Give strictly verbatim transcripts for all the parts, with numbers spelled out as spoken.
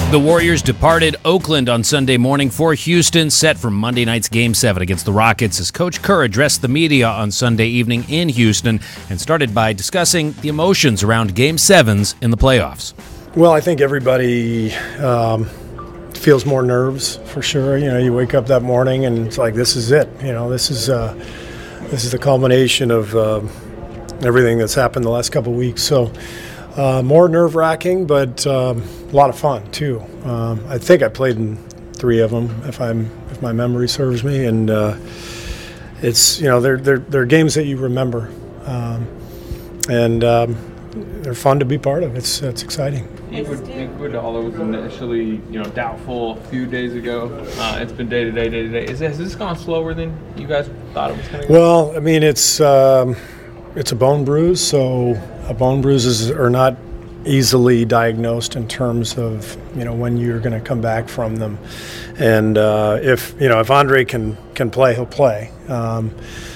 The Warriors departed Oakland on Sunday morning for Houston, set for Monday night's Game seven against the Rockets, as Coach Kerr addressed the media on Sunday evening in Houston and started by discussing the emotions around Game sevens in the playoffs. Well, I think everybody um, feels more nerves, for sure. You know, you wake up that morning and it's like, this is it. You know, this is uh, this is the culmination of uh, everything that's happened the last couple of weeks. So uh, more nerve-wracking, but um, a lot of fun too. Um, I think I played in three of them, if I'm if my memory serves me, and uh, it's you know they're they're they're games that you remember, um, and um, they're fun to be part of. It's it's exciting. Iguodala was initially, you know, doubtful a few days ago. Uh, it's been day to day, day to day. Is has this gone slower than you guys thought it was going to go? Well, I mean, it's um, it's a bone bruise, so uh, bone bruises are not easily diagnosed in terms of you know when you're going to come back from them. And uh, if you know if Andre can can play, he'll play. Um,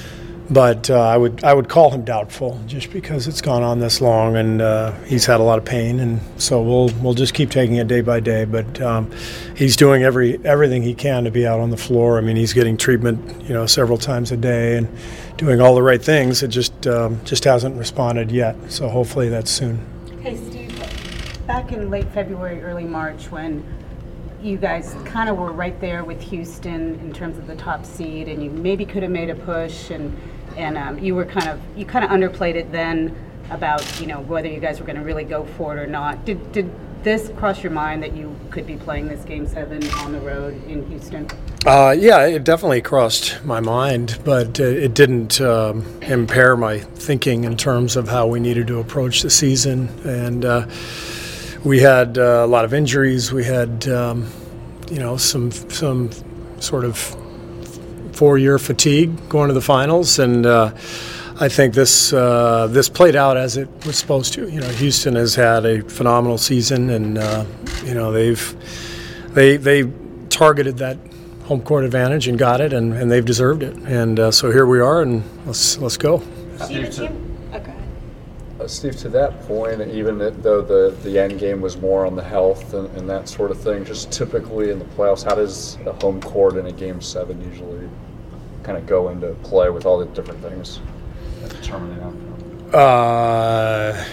But uh, I would I would call him doubtful, just because it's gone on this long, and uh, he's had a lot of pain, and so we'll we'll just keep taking it day by day. But um, he's doing every everything he can to be out on the floor. I mean, he's getting treatment, you know, several times a day, and doing all the right things. It just um, just hasn't responded yet. So hopefully that's soon. Hey, Steve, back in late February, early March, when you guys kind of were right there with Houston in terms of the top seed, and you maybe could have made a push, and and um, you were kind of you kind of underplayed it then about you know whether you guys were going to really go for it or not. Did did this cross your mind that you could be playing this Game Seven on the road in Houston? Uh, yeah, it definitely crossed my mind, but uh, it didn't um, impair my thinking in terms of how we needed to approach the season. And uh, we had uh, a lot of injuries. We had, um, you know, some some sort of four-year fatigue going to the finals, and uh, I think this uh, this played out as it was supposed to. You know, Houston has had a phenomenal season, and uh, you know they've they they targeted that home court advantage and got it, and, and they've deserved it. And uh, so here we are, and let's let's go. Steve, to, okay. uh, Steve, to that point, even though the, the end game was more on the health and, and that sort of thing, just typically in the playoffs, how does a home court in a Game seven usually kind of go into play with all the different things that determine the outcome? Uh,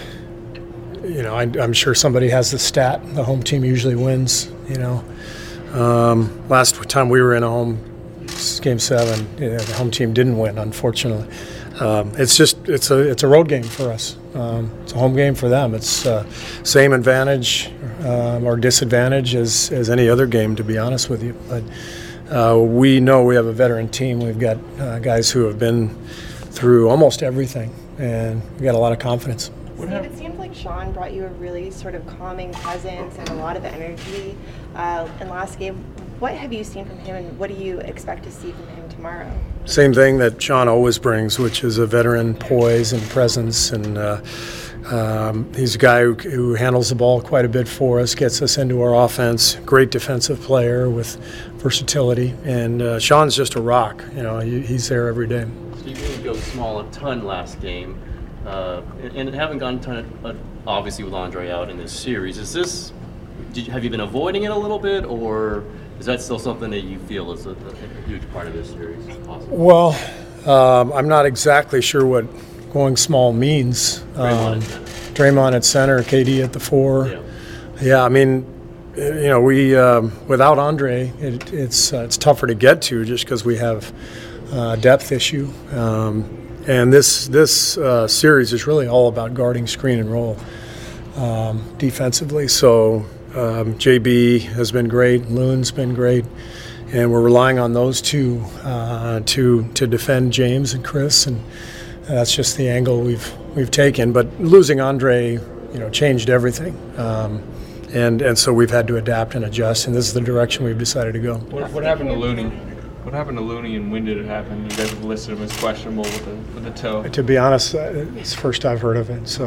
you know, I, I'm sure somebody has the stat. The home team usually wins, you know. Um, last time we were in a home Game seven, you know, the home team didn't win, unfortunately. Um, it's just it's a it's a road game for us. Um, it's a home game for them. It's uh, same advantage um, or disadvantage as, as any other game, to be honest with you. But uh, we know we have a veteran team. We've got uh, guys who have been through almost everything, and we've got a lot of confidence. Steve, it seems like Sean brought you a really sort of calming presence and a lot of energy uh, in last game. What have you seen from him, and what do you expect to see from him tomorrow? Same thing that Sean always brings, which is a veteran poise and presence, and uh, um, he's a guy who, who handles the ball quite a bit for us, gets us into our offense. Great defensive player with versatility, and uh, Sean's just a rock. You know, he, he's there every day. So you didn't go small a ton last game. Uh, and, and haven't gone a ton, uh, obviously, with Andre out in this series. Is this, did you, have you been avoiding it a little bit, or is that still something that you feel is a, a huge part of this series? Possibly? Well, um, I'm not exactly sure what going small means. Draymond, um, at, center. Draymond at center, K D at the four. Yeah, yeah I mean, you know, we um, without Andre, it, it's uh, it's tougher to get to just because we have a depth issue. Um, And this this uh, series is really all about guarding screen and roll um, defensively. So um, J B has been great, Loon's been great, and we're relying on those two uh, to to defend James and Chris, and that's just the angle we've we've taken. But losing Andre, you know, changed everything, um, and and so we've had to adapt and adjust, and this is the direction we've decided to go. What, what happened to Looney? What happened to Looney, and when did it happen? You guys have listed him as questionable with the with the toe. To be honest, it's the first I've heard of it. So,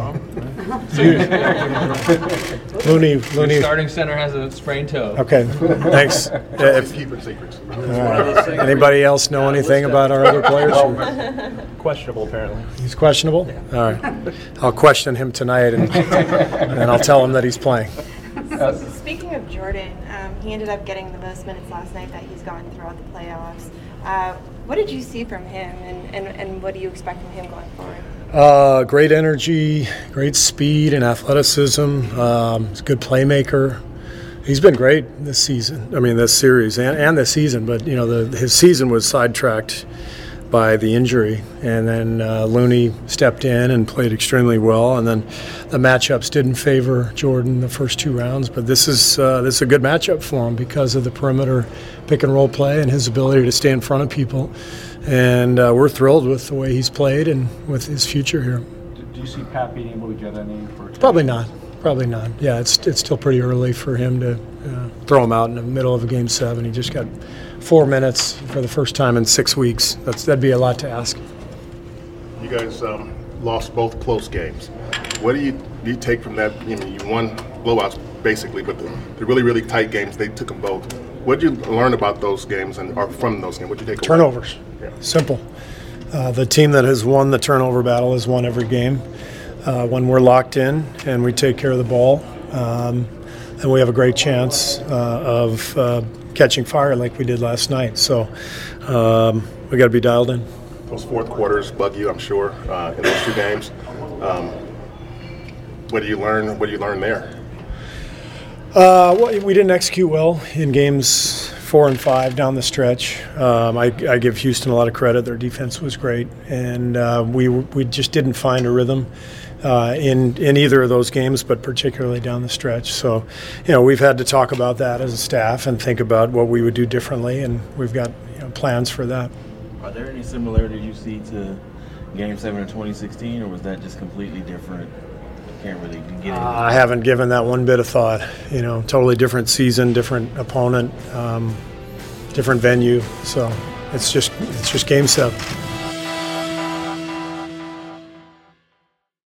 Looney, Looney. Your starting center has a sprained toe. Okay, thanks. If, Keeping secrets. uh, anybody else know anything about our other players? Questionable, apparently. He's questionable. All right, I'll question him tonight, and and I'll tell him that he's playing. So, Speaking of Jordan, um, he ended up getting the most minutes last night that he's gotten throughout the playoffs. Uh, what did you see from him, and, and, and what do you expect from him going forward? Uh, great energy, great speed and athleticism. Um, he's a good playmaker. He's been great this season. I mean, this series and, and this season. But you know, the, his season was sidetracked by the injury, and then uh, Looney stepped in and played extremely well. And then the matchups didn't favor Jordan the first two rounds. But this is uh, this is a good matchup for him because of the perimeter pick and roll play and his ability to stay in front of people. And uh, we're thrilled with the way he's played and with his future here. Do you see Pat being able to get any for? Probably not. Probably not. Yeah, it's it's still pretty early for him to uh, throw him out in the middle of a game seven. He just got four minutes for the first time in six weeks. That's that'd be a lot to ask. You guys um, lost both close games. What do you do you take from that? You know, you won blowouts basically, but the, the really really tight games, they took them both. What did you learn about those games and or from those games? What did you take away? Turnovers. Yeah. Simple. Uh, the team that has won the turnover battle has won every game. Uh, when we're locked in and we take care of the ball, um, and we have a great chance uh, of uh, catching fire like we did last night. So um, we got to be dialed in. Those fourth quarters bug you, I'm sure, uh, in those two games. Um, what do you learn? What do you learn there? Uh, well, we didn't execute well in games four and five down the stretch. Um, I, I give Houston a lot of credit. Their defense was great, and uh, we we just didn't find a rhythm uh, in in either of those games, but particularly down the stretch. So, you know, we've had to talk about that as a staff and think about what we would do differently, and we've got you know, plans for that. Are there any similarities you see to Game Seven of twenty sixteen, or was that just completely different? Can't really get Uh, I haven't given that one bit of thought. You know, totally different season, different opponent, um, different venue. So it's just it's just game seven.